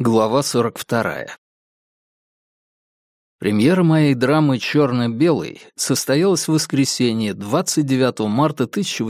Глава 42. Премьера моей драмы «Черно-белый» состоялась в воскресенье, 29 марта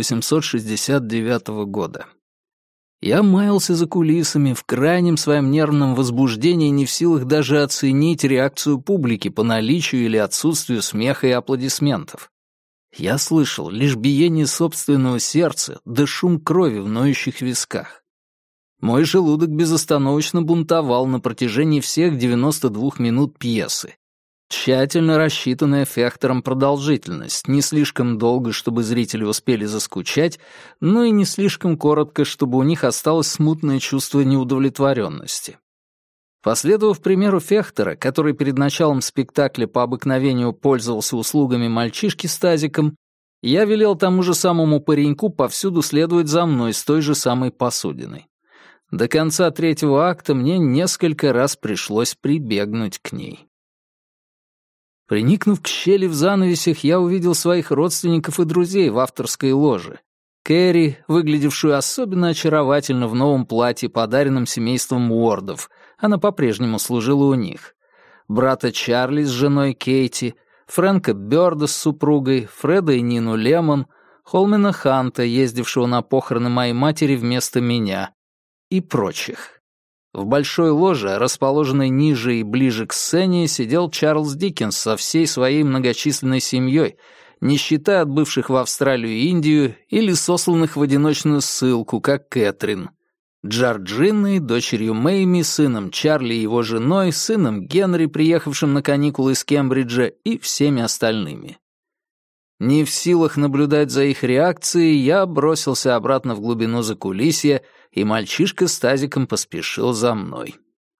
1869 года. Я маялся за кулисами, в крайнем своем нервном возбуждении, не в силах даже оценить реакцию публики по наличию или отсутствию смеха и аплодисментов. Я слышал лишь биение собственного сердца да шум крови в ноющих висках. Мой желудок безостановочно бунтовал на протяжении всех 92 минут пьесы. Тщательно рассчитанная Фехтером продолжительность, не слишком долго, чтобы зрители успели заскучать, но и не слишком коротко, чтобы у них осталось смутное чувство неудовлетворенности. Последовав примеру Фехтера, который перед началом спектакля по обыкновению пользовался услугами мальчишки с тазиком, я велел тому же самому пареньку повсюду следовать за мной с той же самой посудиной. До конца третьего акта мне несколько раз пришлось прибегнуть к ней. Приникнув к щели в занавесях, я увидел своих родственников и друзей в авторской ложе. Кэрри, выглядевшую особенно очаровательно в новом платье, подаренном семейством Уордов, она по-прежнему служила у них. Брата Чарли с женой Кейти, Фрэнка Бёрда с супругой, Фреда и Нину Лемон, Холмена Ханта, ездившего на похороны моей матери вместо меня, и прочих. В большой ложе, расположенной ниже и ближе к сцене, сидел Чарльз Диккенс со всей своей многочисленной семьей, не считая отбывших в Австралию и Индию или сосланных в одиночную ссылку, как Кэтрин, Джорджиной, дочерью Мэйми, сыном Чарли и его женой, сыном Генри, приехавшим на каникулы из Кембриджа, и всеми остальными. Не в силах наблюдать за их реакцией, я бросился обратно в глубину закулисья, и мальчишка с тазиком поспешил за мной.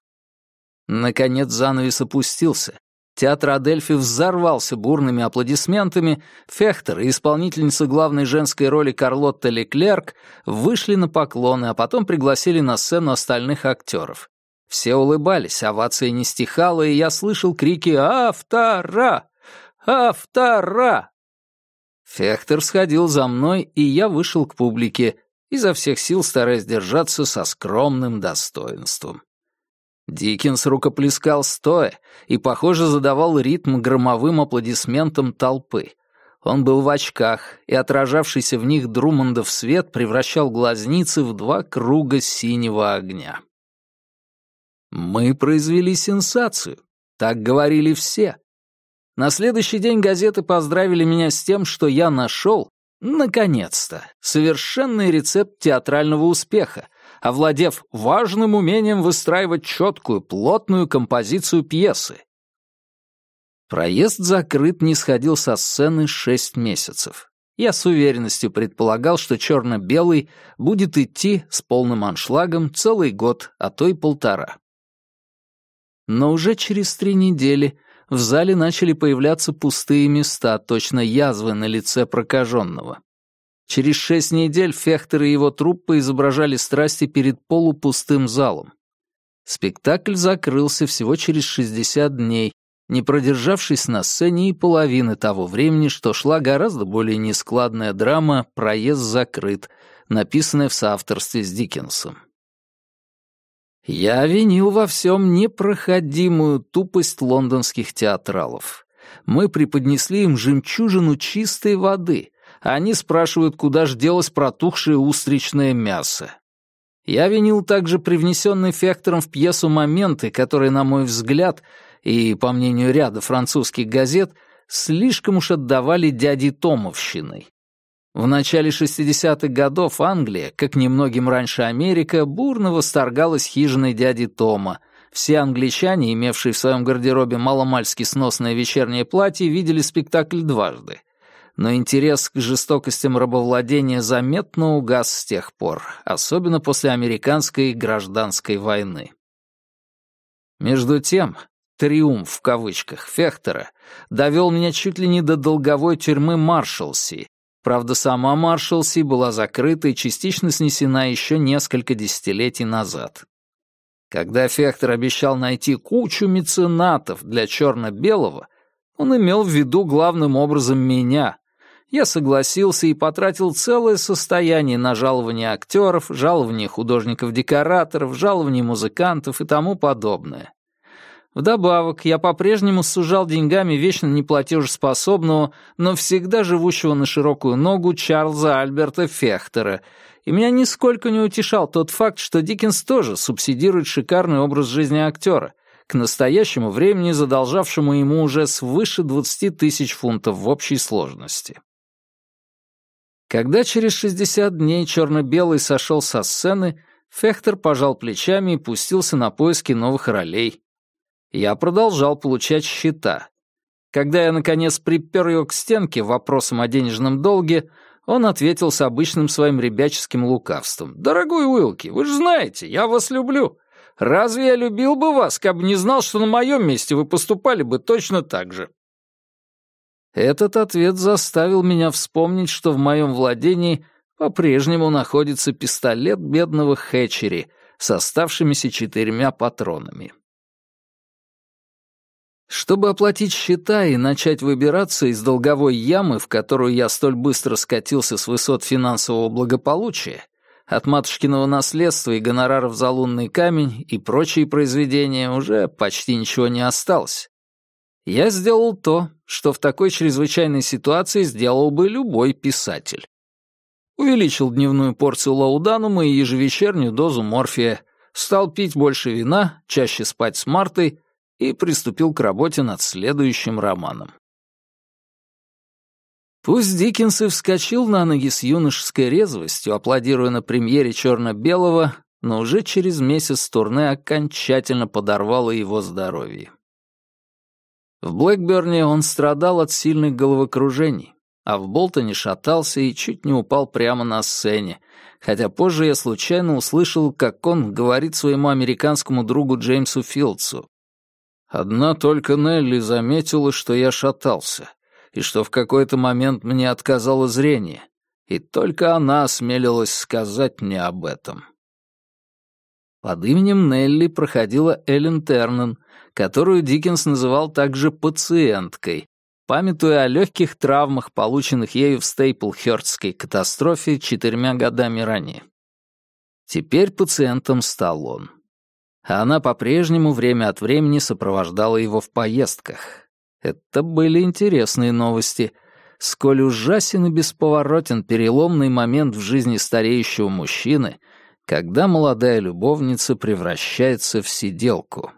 Наконец занавес опустился. Театр Адельфи взорвался бурными аплодисментами, Фехтер и исполнительница главной женской роли Карлотта Леклерк вышли на поклоны, а потом пригласили на сцену остальных актеров. Все улыбались, овация не стихала, и я слышал крики «Автора! Автора!». Фехтер сходил за мной, и я вышел к публике, изо всех сил стараясь держаться со скромным достоинством. Диккенс рукоплескал стоя и, похоже, задавал ритм громовым аплодисментам толпы. Он был в очках, и отражавшийся в них Друммондов свет превращал глазницы в два круга синего огня. Мы произвели сенсацию, так говорили все. На следующий день газеты поздравили меня с тем, что я нашел, наконец-то, совершенный рецепт театрального успеха, овладев важным умением выстраивать четкую, плотную композицию пьесы. Проезд закрыт не сходил со сцены 6 месяцев. Я с уверенностью предполагал, что «Черно-белый» будет идти с полным аншлагом целый год, а то и 1,5. Но уже через 3 недели в зале начали появляться пустые места, точно язвы на лице прокаженного. Через 6 недель Фехтер и его труппа изображали страсти перед полупустым залом. Спектакль закрылся всего через 60 дней, не продержавшись на сцене и половины того времени, что шла гораздо более нескладная драма «Проезд закрыт», написанная в соавторстве с Диккенсом. Я винил во всем непроходимую тупость лондонских театралов. Мы преподнесли им жемчужину чистой воды, а они спрашивают, куда ж делось протухшее устричное мясо. Я винил также привнесенные Фехтером в пьесу моменты, которые, на мой взгляд, и, по мнению ряда французских газет, слишком уж отдавали дяде Томовщиной. В начале 60-х годов Англия, как немногим раньше Америка, бурно восторгалась хижиной дяди Тома. Все англичане, имевшие в своем гардеробе маломальски сносное вечернее платье, видели спектакль дважды. Но интерес к жестокостям рабовладения заметно угас с тех пор, особенно после американской гражданской войны. Между тем, «триумф» в кавычках Фехтера довел меня чуть ли не до долговой тюрьмы Маршалси. Правда, сама Маршалси была закрыта и частично снесена еще несколько десятилетий назад. Когда Фехтер обещал найти кучу меценатов для черно-белого, он имел в виду главным образом меня. Я согласился и потратил целое состояние на жалование актеров, жалование художников-декораторов, жалование музыкантов и тому подобное. Вдобавок, я по-прежнему сужал деньгами вечно неплатежеспособного, но всегда живущего на широкую ногу Чарльза Альберта Фехтера, и меня нисколько не утешал тот факт, что Диккенс тоже субсидирует шикарный образ жизни актера, к настоящему времени задолжавшему ему уже свыше 20 тысяч фунтов в общей сложности. Когда через 60 дней черно-белый сошел со сцены, Фехтер пожал плечами и пустился на поиски новых ролей. Я продолжал получать счета. Когда я, наконец, припер его к стенке вопросом о денежном долге, он ответил с обычным своим ребяческим лукавством. «Дорогой Уилки, вы же знаете, я вас люблю. Разве я любил бы вас, кабы не знал, что на моем месте вы поступали бы точно так же?» Этот ответ заставил меня вспомнить, что в моем владении по-прежнему находится пистолет бедного Хэтчери с оставшимися 4 патронами. Чтобы оплатить счета и начать выбираться из долговой ямы, в которую я столь быстро скатился с высот финансового благополучия, от матушкиного наследства и гонораров за лунный камень и прочие произведения уже почти ничего не осталось. Я сделал то, что в такой чрезвычайной ситуации сделал бы любой писатель. Увеличил дневную порцию лауданума и ежевечернюю дозу морфия, стал пить больше вина, чаще спать с Мартой и приступил к работе над следующим романом. Пусть Диккенс и вскочил на ноги с юношеской резвостью, аплодируя на премьере «Черно-белого», но уже через месяц турне окончательно подорвало его здоровье. В Блэкберне он страдал от сильных головокружений, а в Болтоне шатался и чуть не упал прямо на сцене, хотя позже я случайно услышал, как он говорит своему американскому другу Джеймсу Филдсу: «Одна только Нелли заметила, что я шатался, и что в какой-то момент мне отказало зрение, и только она осмелилась сказать мне об этом». Под именем Нелли проходила Эллен Тернан, которую Диккенс называл также «пациенткой», памятуя о легких травмах, полученных ею в Стейплхёрстской катастрофе 4 годами ранее. Теперь пациентом стал он. А она по-прежнему время от времени сопровождала его в поездках. Это были интересные новости. Сколь ужасен и бесповоротен переломный момент в жизни стареющего мужчины, когда молодая любовница превращается в сиделку.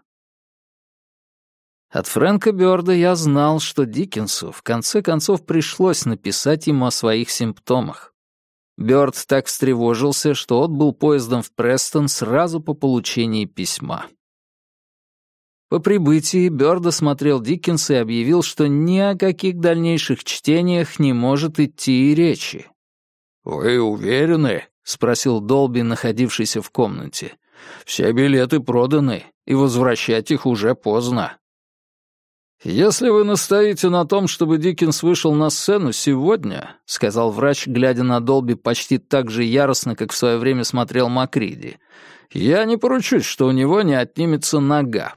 От Фрэнка Бёрда я знал, что Диккенсу в конце концов пришлось написать ему о своих симптомах. Бёрд так встревожился, что отбыл поездом в Престон сразу по получении письма. По прибытии Бёрд осмотрел Диккенса и объявил, что ни о каких дальнейших чтениях не может идти и речи. «Вы уверены?» — спросил Долби, находившийся в комнате. «Все билеты проданы, и возвращать их уже поздно». «Если вы настоите на том, чтобы Диккенс вышел на сцену сегодня», — сказал врач, глядя на Долби почти так же яростно, как в свое время смотрел Макриди, «я не поручусь, что у него не отнимется нога».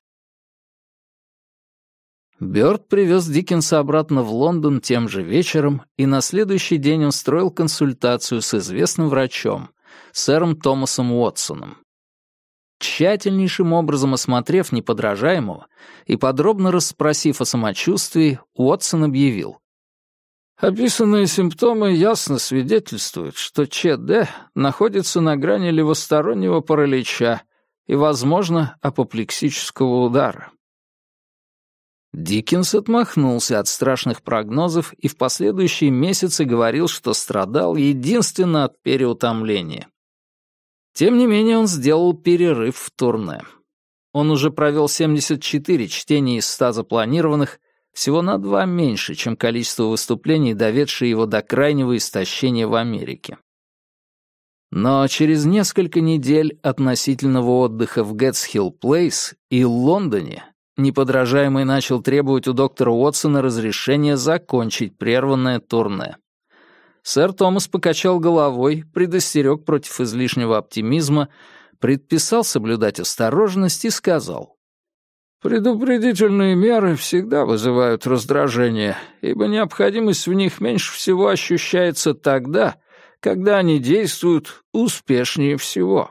Бёрд привез Диккенса обратно в Лондон тем же вечером, и на следующий день устроил консультацию с известным врачом, сэром Томасом Уотсоном. Тщательнейшим образом осмотрев неподражаемого и подробно расспросив о самочувствии, Уотсон объявил: «Описанные симптомы ясно свидетельствуют, что ЧД находится на грани левостороннего паралича и, возможно, апоплексического удара». Диккенс отмахнулся от страшных прогнозов и в последующие месяцы говорил, что страдал единственно от переутомления. Тем не менее, он сделал перерыв в турне. Он уже провел 74 чтения из 100 запланированных, всего на 2 меньше, чем количество выступлений, доведшие его до крайнего истощения в Америке. Но через несколько недель относительного отдыха в Гэтсхилл-Плейс и Лондоне неподражаемый начал требовать у доктора Уотсона разрешения закончить прерванное турне. Сэр Томас покачал головой, предостерег против излишнего оптимизма, предписал соблюдать осторожность и сказал: Предупредительные меры всегда вызывают раздражение, ибо необходимость в них меньше всего ощущается тогда, когда они действуют успешнее всего.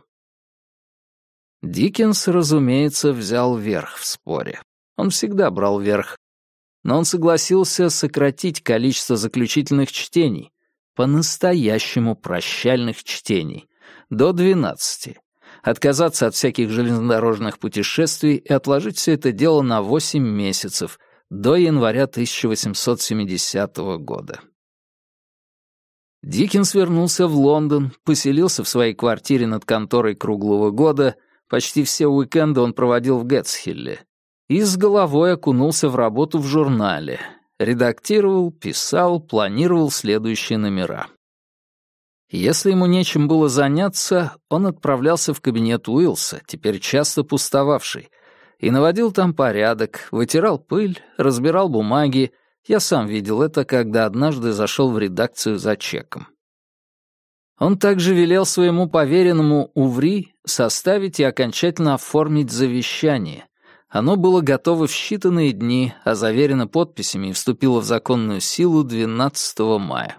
Диккенс, разумеется, взял верх в споре. Он всегда брал верх. Но он согласился сократить количество заключительных чтений, по-настоящему прощальных чтений, до 12, отказаться от всяких железнодорожных путешествий и отложить все это дело на 8 месяцев, до января 1870 года. Диккенс вернулся в Лондон, поселился в своей квартире над конторой круглого года, почти все уикенды он проводил в Гэтсхилле, и с головой окунулся в работу в журнале, редактировал, писал, планировал следующие номера. Если ему нечем было заняться, он отправлялся в кабинет Уиллса, теперь часто пустовавший, и наводил там порядок, вытирал пыль, разбирал бумаги. Я сам видел это, когда однажды зашел в редакцию за чеком. Он также велел своему поверенному Уври составить и окончательно оформить завещание. Оно было готово в считанные дни, а заверено подписями и вступило в законную силу 12 мая.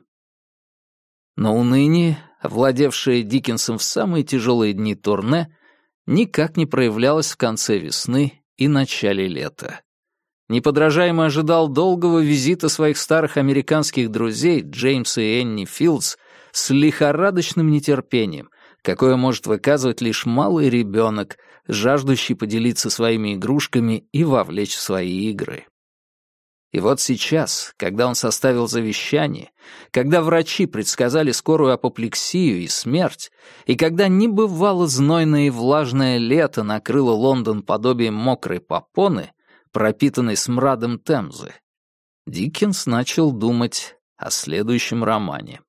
Но уныние, овладевшее Диккенсом в самые тяжелые дни турне, никак не проявлялось в конце весны и начале лета. Неподражаемо ожидал долгого визита своих старых американских друзей Джеймса и Энни Филдс с лихорадочным нетерпением, какое может выказывать лишь малый ребенок, жаждущий поделиться своими игрушками и вовлечь в свои игры. И вот сейчас, когда он составил завещание, когда врачи предсказали скорую апоплексию и смерть, и когда небывало знойное и влажное лето накрыло Лондон подобием мокрой попоны, пропитанной смрадом Темзы, Диккенс начал думать о следующем романе.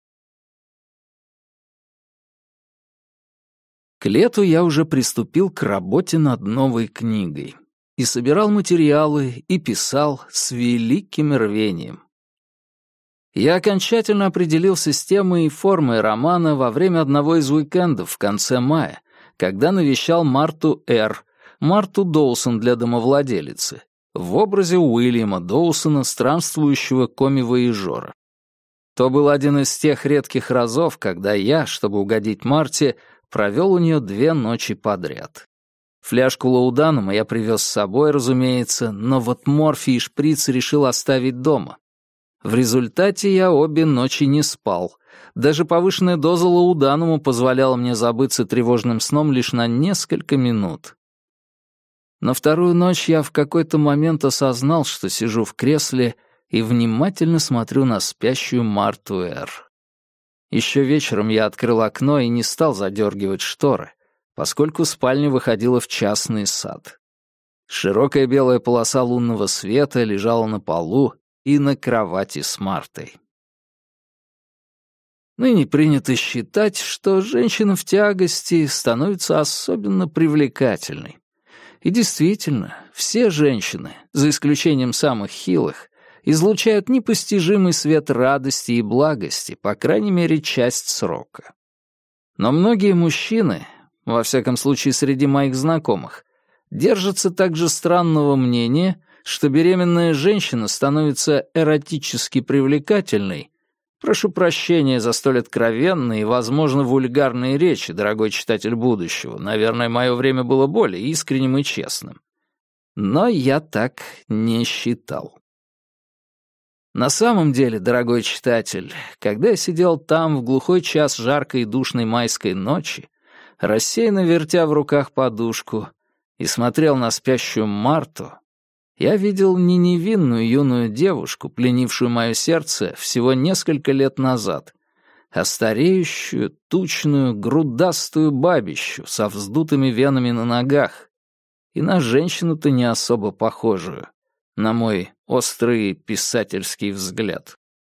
К лету я уже приступил к работе над новой книгой. И собирал материалы, и писал с великим рвением. Я окончательно определился с темой и формой романа во время одного из уикендов в конце мая, когда навещал Марту Р., Марту Доусон для домовладелицы, в образе Уильяма Доусона, странствующего комивояжера. То был один из тех редких разов, когда я, чтобы угодить Марте, провел у нее 2 ночи подряд. Фляжку лауданума я привез с собой, разумеется, но вот морфий и шприц решил оставить дома. В результате я обе ночи не спал. Даже повышенная доза лауданума позволяла мне забыться тревожным сном лишь на несколько минут. На вторую ночь я в какой-то момент осознал, что сижу в кресле и внимательно смотрю на спящую Марту Р. Еще вечером я открыл окно и не стал задергивать шторы, поскольку спальня выходила в частный сад. Широкая белая полоса лунного света лежала на полу и на кровати с Мартой. Ныне принято считать, что женщина в тягости становится особенно привлекательной. И действительно, все женщины, за исключением самых хилых, излучают непостижимый свет радости и благости, по крайней мере, часть срока. Но многие мужчины, во всяком случае среди моих знакомых, держатся также странного мнения, что беременная женщина становится эротически привлекательной. Прошу прощения за столь откровенные и, возможно, вульгарные речи, дорогой читатель будущего. Наверное, мое время было более искренним и честным. Но я так не считал. На самом деле, дорогой читатель, когда я сидел там в глухой час жаркой и душной майской ночи, рассеянно вертя в руках подушку, и смотрел на спящую Марту, я видел не невинную юную девушку, пленившую мое сердце всего несколько лет назад, а стареющую, тучную, грудастую бабищу со вздутыми венами на ногах, и на женщину-то не особо похожую, на мой острый писательский взгляд.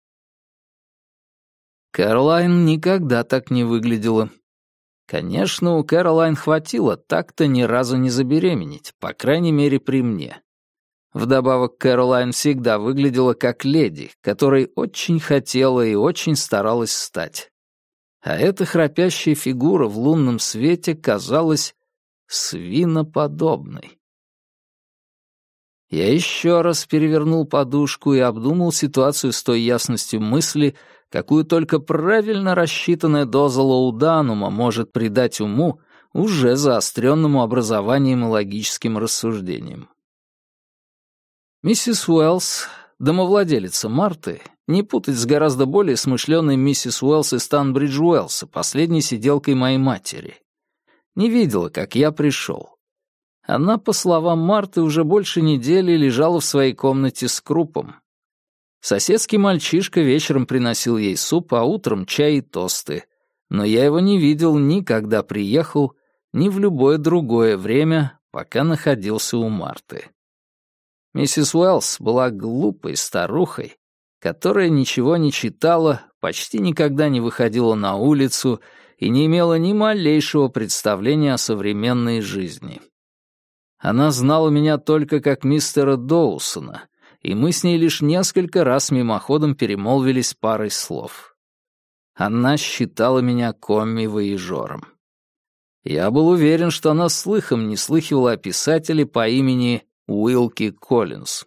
Кэролайн никогда так не выглядела. Конечно, у Кэролайн хватило так-то ни разу не забеременеть, по крайней мере, при мне. Вдобавок, Кэролайн всегда выглядела как леди, которой очень хотела и очень старалась стать. А эта храпящая фигура в лунном свете казалась свиноподобной. Я еще раз перевернул подушку и обдумал ситуацию с той ясностью мысли, какую только правильно рассчитанная доза лауданума может придать уму, уже заостренному образованием и логическим рассуждением. Миссис Уэллс, домовладелица Марты, не путать с гораздо более смышленой миссис Уэллс из Танбридж-Уэллса, последней сиделкой моей матери, не видела, как я пришел. Она, по словам Марты, уже больше недели лежала в своей комнате с крупом. Соседский мальчишка вечером приносил ей суп, а утром чай и тосты. Но я его не видел ни когда приехал, ни в любое другое время, пока находился у Марты. Миссис Уэллс была глупой старухой, которая ничего не читала, почти никогда не выходила на улицу и не имела ни малейшего представления о современной жизни. Она знала меня только как мистера Доусона, и мы с ней лишь несколько раз мимоходом перемолвились парой слов. Она считала меня комми-вояжером. Я был уверен, что она слыхом не слыхивала о писателе по имени Уилки Коллинз.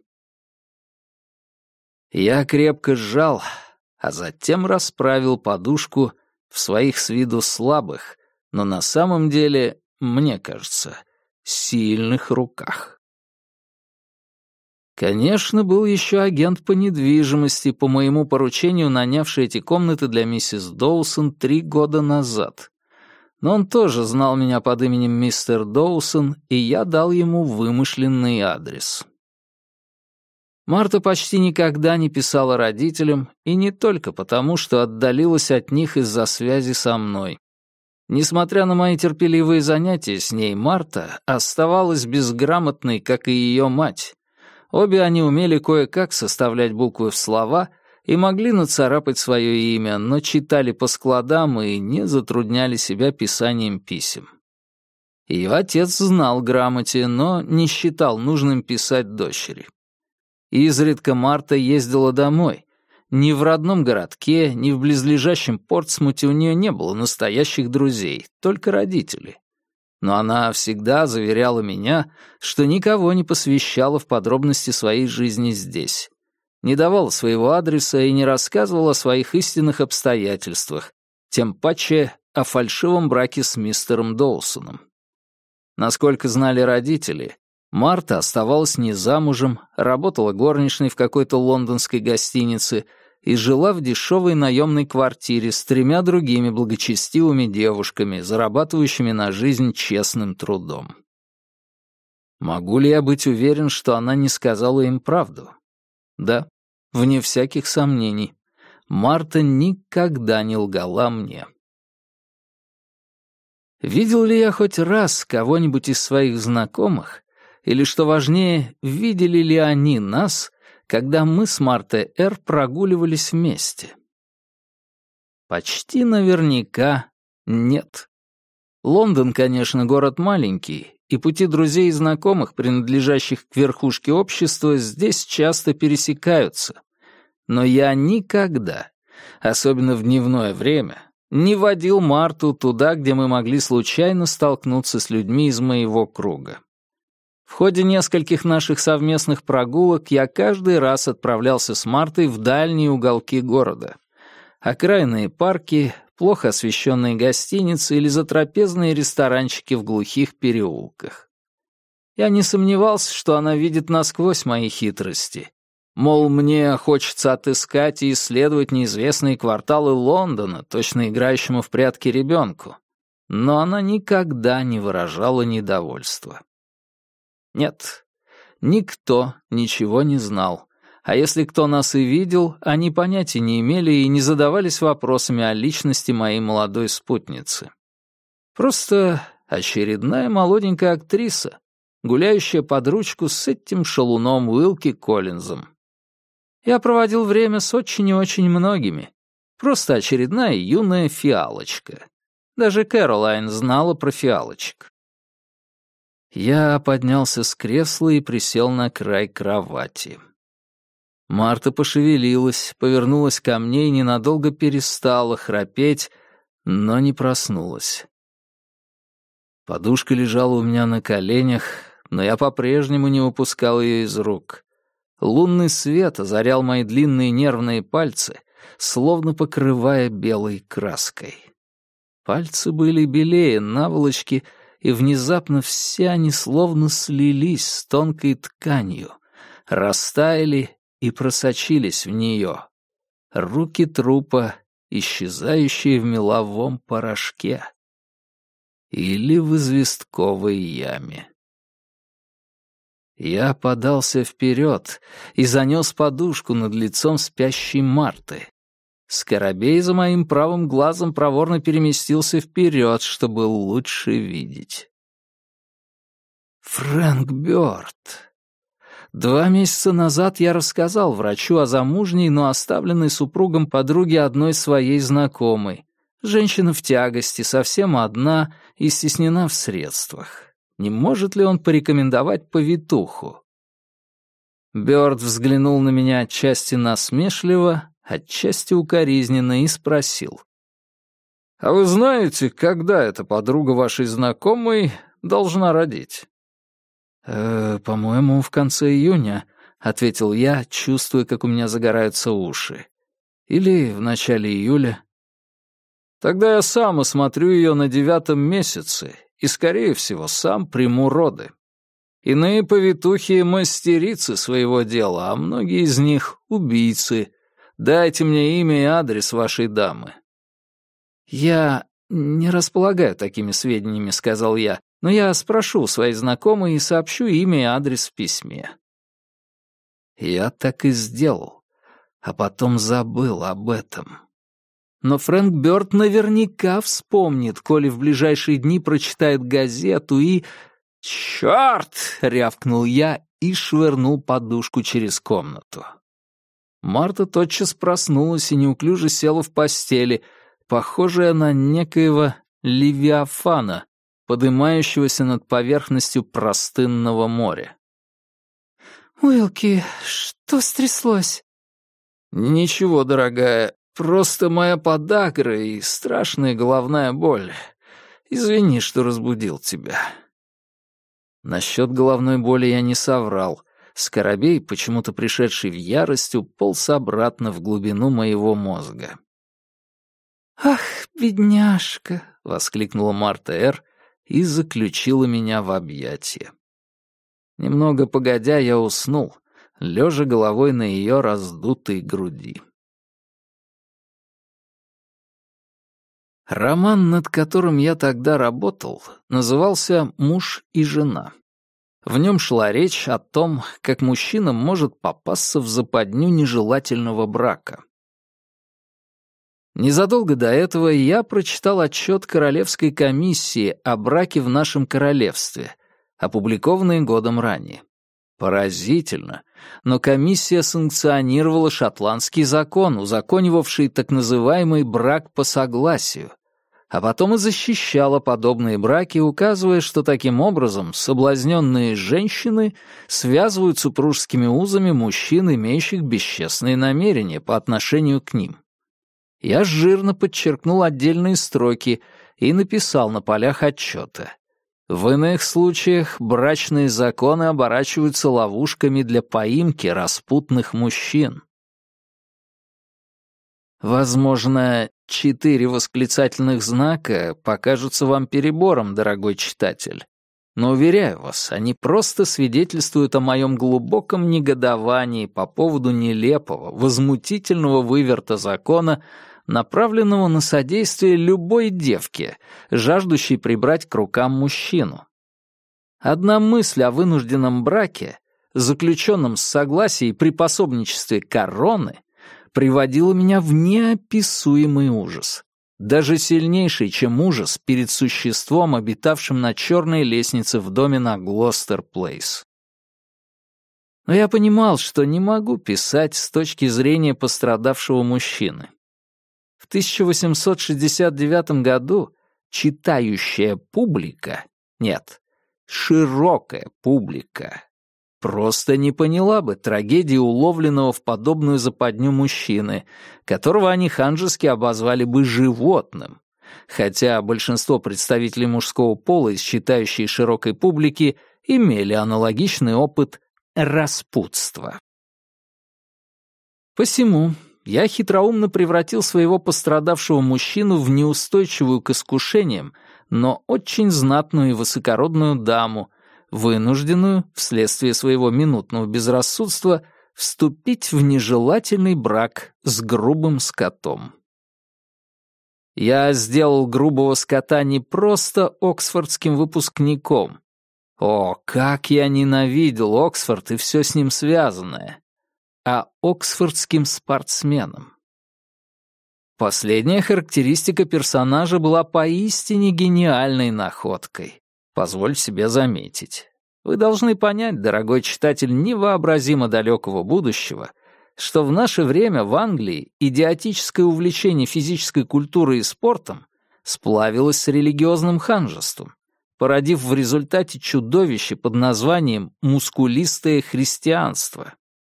Я крепко сжал, а затем расправил подушку в своих с виду слабых, но на самом деле, мне кажется, сильных руках. Конечно, был еще агент по недвижимости, по моему поручению нанявший эти комнаты для миссис Доусон 3 года назад. Но он тоже знал меня под именем мистер Доусон, и я дал ему вымышленный адрес. Марта почти никогда не писала родителям, и не только потому, что отдалилась от них из-за связи со мной. Несмотря на мои терпеливые занятия с ней, Марта оставалась безграмотной, как и ее мать. Обе они умели кое-как составлять буквы в слова и могли нацарапать свое имя, но читали по складам и не затрудняли себя писанием писем. Ее отец знал грамоте, но не считал нужным писать дочери. Изредка Марта ездила домой. Ни в родном городке, ни в близлежащем Портсмуте у нее не было настоящих друзей, только родители. Но она всегда заверяла меня, что никого не посвящала в подробности своей жизни здесь. Не давала своего адреса и не рассказывала о своих истинных обстоятельствах, тем паче о фальшивом браке с мистером Доусоном. Насколько знали родители, Марта оставалась не замужем, работала горничной в какой-то лондонской гостинице и жила в дешевой наемной квартире с 3 другими благочестивыми девушками, зарабатывающими на жизнь честным трудом. Могу ли я быть уверен, что она не сказала им правду? Да, вне всяких сомнений. Марта никогда не лгала мне. Видел ли я хоть раз кого-нибудь из своих знакомых, или, что важнее, видели ли они нас, когда мы с Мартой Р. прогуливались вместе? Почти наверняка нет. Лондон, конечно, город маленький, и пути друзей и знакомых, принадлежащих к верхушке общества, здесь часто пересекаются. Но я никогда, особенно в дневное время, не водил Марту туда, где мы могли случайно столкнуться с людьми из моего круга. В ходе нескольких наших совместных прогулок я каждый раз отправлялся с Мартой в дальние уголки города. Окраинные парки, плохо освещенные гостиницы или затрапезные ресторанчики в глухих переулках. Я не сомневался, что она видит насквозь мои хитрости. Мол, мне хочется отыскать и исследовать неизвестные кварталы Лондона, точно играющему в прятки ребенку. Но она никогда не выражала недовольства. Нет, никто ничего не знал. А если кто нас и видел, они понятия не имели и не задавались вопросами о личности моей молодой спутницы. Просто очередная молоденькая актриса, гуляющая под ручку с этим шалуном Уилки Коллинзом. Я проводил время с очень и очень многими. Просто очередная юная фиалочка. Даже Кэролайн знала про фиалочек. Я поднялся с кресла и присел на край кровати. Марта пошевелилась, повернулась ко мне и ненадолго перестала храпеть, но не проснулась. Подушка лежала у меня на коленях, но я по-прежнему не выпускал ее из рук. Лунный свет озарял мои длинные нервные пальцы, словно покрывая белой краской. Пальцы были белее наволочки, и внезапно все они словно слились с тонкой тканью, растаяли и просочились в нее. Руки трупа, исчезающие в меловом порошке. Или в известковой яме. Я подался вперед и занес подушку над лицом спящей Марты. Скоробей за моим правым глазом проворно переместился вперед, чтобы лучше видеть. Фрэнк Бёрд. 2 месяца назад я рассказал врачу о замужней, но оставленной супругом подруге одной своей знакомой. Женщина в тягости, совсем одна и стеснена в средствах. Не может ли он порекомендовать повитуху? Бёрд взглянул на меня отчасти насмешливо, отчасти укоризненно и спросил. «А вы знаете, когда эта подруга вашей знакомой должна родить?» «По-моему, в конце июня», — ответил я, чувствуя, как у меня загораются уши. «Или в начале июля». «Тогда я сам осмотрю ее на 9-м месяце и, скорее всего, сам приму роды. Иные повитухи — мастерицы своего дела, а многие из них — убийцы. Дайте мне имя и адрес вашей дамы». «Я не располагаю такими сведениями», — сказал я, «но я спрошу у своей знакомой и сообщу имя и адрес в письме». Я так и сделал, а потом забыл об этом. Но Фрэнк Бёрд наверняка вспомнит, коли в ближайшие дни прочитает газету и... «Чёрт!» — рявкнул я и швырнул подушку через комнату. Марта тотчас проснулась и неуклюже села в постели, похожая на некоего левиафана, подымающегося над поверхностью простынного моря. «Уилки, что стряслось?» «Ничего, дорогая, просто моя подагра и страшная головная боль. Извини, что разбудил тебя». Насчет головной боли я не соврал. Скоробей, почему-то пришедший в ярость, уполз обратно в глубину моего мозга. «Ах, бедняжка!» — воскликнула Марта Р. и заключила меня в объятия. Немного погодя, я уснул, лежа головой на ее раздутой груди. Роман, над которым я тогда работал, назывался «Муж и жена». В нем шла речь о том, как мужчина может попасться в западню нежелательного брака. Незадолго до этого я прочитал отчет Королевской комиссии о браке в нашем королевстве, опубликованный годом ранее. Поразительно, но комиссия санкционировала шотландский закон, узаконивавший так называемый брак по согласию, а потом и защищала подобные браки, указывая, что таким образом соблазненные женщины связывают супружескими узами мужчин, имеющих бесчестные намерения по отношению к ним. Я жирно подчеркнул отдельные строки и написал на полях отчета. В иных случаях брачные законы оборачиваются ловушками для поимки распутных мужчин. Возможно, 4 восклицательных знака покажутся вам перебором, дорогой читатель. Но, уверяю вас, они просто свидетельствуют о моем глубоком негодовании по поводу нелепого, возмутительного выверта закона, направленного на содействие любой девке, жаждущей прибрать к рукам мужчину. Одна мысль о вынужденном браке, заключенном с согласия и при пособничестве короны, приводила меня в неописуемый ужас. Даже сильнейший, чем ужас перед существом, обитавшим на черной лестнице в доме на Глостер-Плейс. Но я понимал, что не могу писать с точки зрения пострадавшего мужчины. В 1869 году читающая публика, нет, широкая публика, просто не поняла бы трагедии уловленного в подобную западню мужчины, которого они ханжески обозвали бы животным, хотя большинство представителей мужского пола из читающей широкой публики имели аналогичный опыт распутства. Посему я хитроумно превратил своего пострадавшего мужчину в неустойчивую к искушениям, но очень знатную и высокородную даму, вынужденную, вследствие своего минутного безрассудства, вступить в нежелательный брак с грубым скотом. Я сделал грубого скота не просто оксфордским выпускником. О, как я ненавидел Оксфорд и все с ним связанное, а оксфордским спортсменом. Последняя характеристика персонажа была поистине гениальной находкой. Позволь себе заметить. Вы должны понять, дорогой читатель невообразимо далекого будущего, что в наше время в Англии идиотическое увлечение физической культурой и спортом сплавилось с религиозным ханжеством, породив в результате чудовище под названием «мускулистое христианство».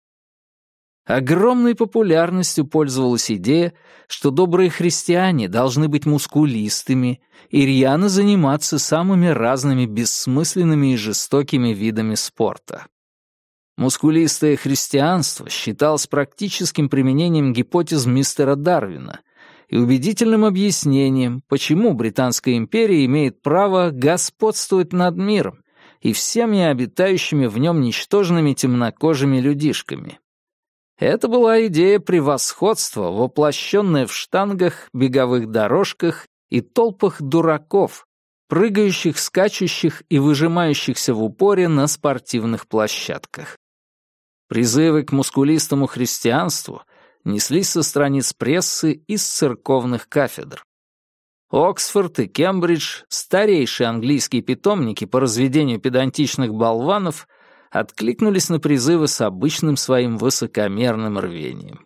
Огромной популярностью пользовалась идея, что добрые христиане должны быть мускулистыми и рьяно заниматься самыми разными бессмысленными и жестокими видами спорта. Мускулистое христианство считалось практическим применением гипотез мистера Дарвина и убедительным объяснением, почему Британская империя имеет право господствовать над миром и всеми обитающими в нем ничтожными темнокожими людишками. Это была идея превосходства, воплощенная в штангах, беговых дорожках и толпах дураков, прыгающих, скачущих и выжимающихся в упоре на спортивных площадках. Призывы к мускулистому христианству неслись со страниц прессы и с церковных кафедр. Оксфорд и Кембридж, старейшие английские питомники по разведению педантичных болванов, откликнулись на призывы с обычным своим высокомерным рвением.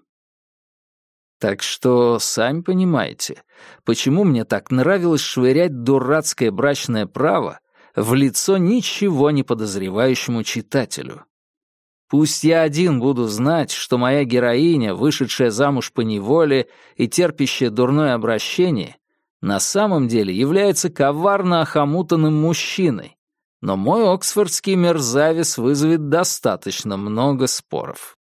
Так что, сами понимаете, почему мне так нравилось швырять дурацкое брачное право в лицо ничего не подозревающему читателю. Пусть я один буду знать, что моя героиня, вышедшая замуж по неволе и терпящая дурное обращение, на самом деле является коварно охомутанным мужчиной, но мой оксфордский мерзавец вызовет достаточно много споров.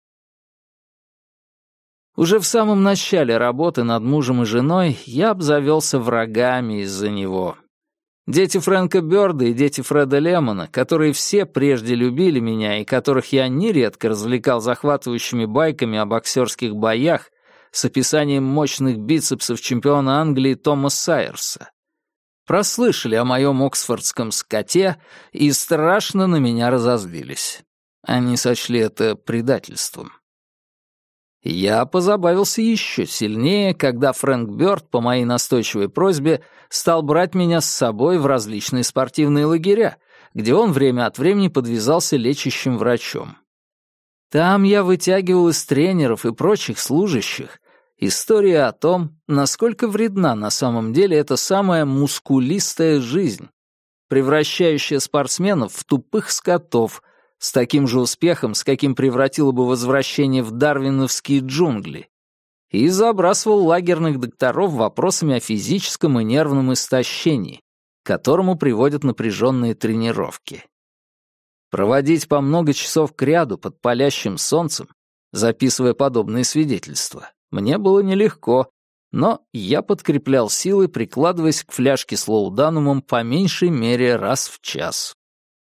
Уже в самом начале работы над мужем и женой я обзавелся врагами из-за него. Дети Фрэнка Бёрда и дети Фреда Лемона, которые все прежде любили меня и которых я нередко развлекал захватывающими байками о боксерских боях с описанием мощных бицепсов чемпиона Англии Тома Сайерса, прослышали о моем оксфордском скоте и страшно на меня разозлились. Они сочли это предательством. Я позабавился еще сильнее, когда Фрэнк Бёрд по моей настойчивой просьбе стал брать меня с собой в различные спортивные лагеря, где он время от времени подвязался лечащим врачом. Там я вытягивал из тренеров и прочих служащих истории о том, насколько вредна на самом деле эта самая мускулистая жизнь, превращающая спортсменов в тупых скотов, с таким же успехом, с каким превратило бы возвращение в дарвиновские джунгли, и забрасывал лагерных докторов вопросами о физическом и нервном истощении, к которому приводят напряженные тренировки. Проводить по много часов кряду под палящим солнцем, записывая подобные свидетельства, мне было нелегко, но я подкреплял силы, прикладываясь к фляжке с лоуданумом по меньшей мере раз в час.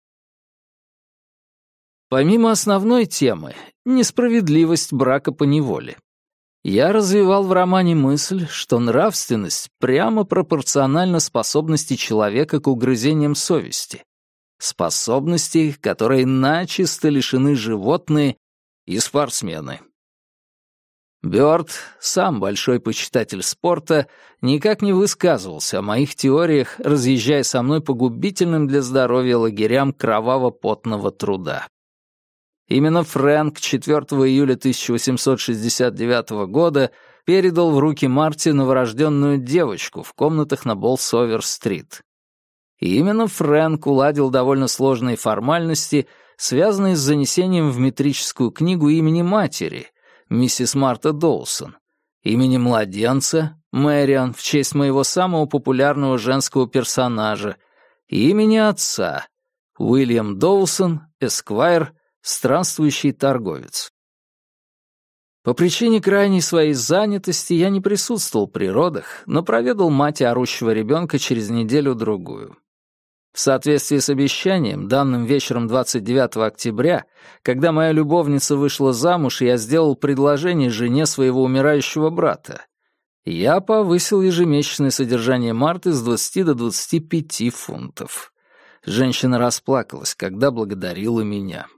Помимо основной темы — несправедливость брака по неволе, я развивал в романе мысль, что нравственность прямо пропорциональна способности человека к угрызениям совести, способности, которые начисто лишены животные и спортсмены. Бёрд, сам большой почитатель спорта, никак не высказывался о моих теориях, разъезжая со мной по губительным для здоровья лагерям кроваво-потного труда. Именно Фрэнк 4 июля 1869 года передал в руки Марти новорожденную девочку в комнатах на Болсовер-стрит. И именно Фрэнк уладил довольно сложные формальности, связанные с занесением в метрическую книгу имени матери, миссис Марта Доусон, имени младенца, Мэриан, в честь моего самого популярного женского персонажа, и имени отца, Уильям Доусон, эсквайр, странствующий торговец. По причине крайней своей занятости я не присутствовал при родах, но проведал мать орущего ребенка через неделю-другую. В соответствии с обещанием, данным вечером 29 октября, когда моя любовница вышла замуж, я сделал предложение жене своего умирающего брата. Я повысил ежемесячное содержание Марты с 20 до 25 фунтов. Женщина расплакалась, когда благодарила меня.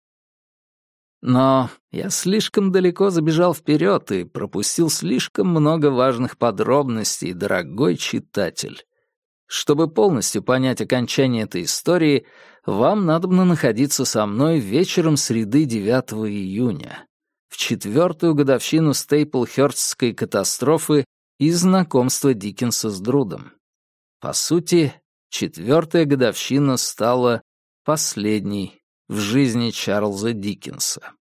Но я слишком далеко забежал вперед и пропустил слишком много важных подробностей, дорогой читатель. Чтобы полностью понять окончание этой истории, вам надобно находиться со мной вечером среды 9 июня, в 4-ю годовщину Стейплхёрстской катастрофы и знакомства Диккенса с Друдом. По сути, 4-я годовщина стала последней в жизни Чарльза Диккенса.